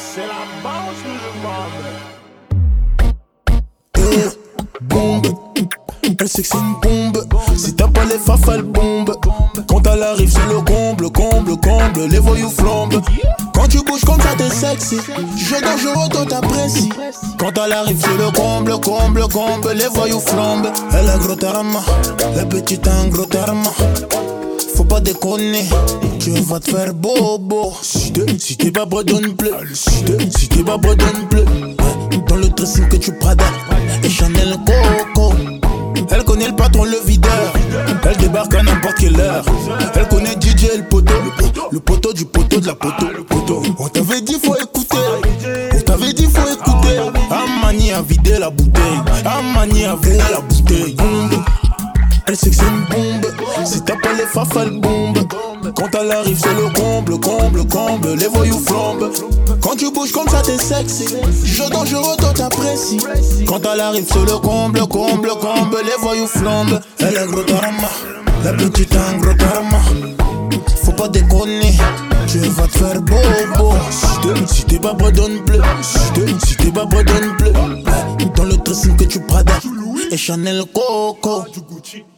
C'est la bounce Bombe, elle sait que c'est une bombe. Si t'as pas les faf, elle bombe. Quand elle arrive, c'est le comble, comble, comble. Les voyous flambent. Quand tu bouges comme ça, t'es sexy. Jeu dangereux, toi t'apprécies. Quand elle arrive, c'est le comble, comble, comble. Les voyous flambent. Elle a gros tarama, la petite a un gros tarama. Faut pas déconner, tu vas te faire bobo. Si t'es pas prêt, donne-play. Si t'es pas prêt, donne-play. Dans le dressing que tu Prada et Chanel Coco. Elle connaît le patron, le videur. Elle débarque à n'importe quelle heure. Elle connaît DJ, le poteau. Le poteau du poteau de la poteau. On t'avait dit faut écouter. On t'avait dit faut écouter. Amani a vidé la bouteille. Amani a vidé la bouteille. Elle sait que c'est une bombe. Si t'as pas les faf, elle bombe. Quand elle arrive, c'est le comble, comble, comble. Les voyous flambent. Quand tu bouges comme ça, t'es sexy. Jeu dangereux, toi t'apprécies. Quand elle arrive, c'est le comble, comble, comble. Les voyous flambent. Elle est gros tarama. La petite a un gros tarama. Faut pas déconner, tu vas te faire bobo. Si t'es pas prêt, donne-play. Si t'es pas prêt, donne-play. Dans le dressing que tu Prada et Chanel Coco.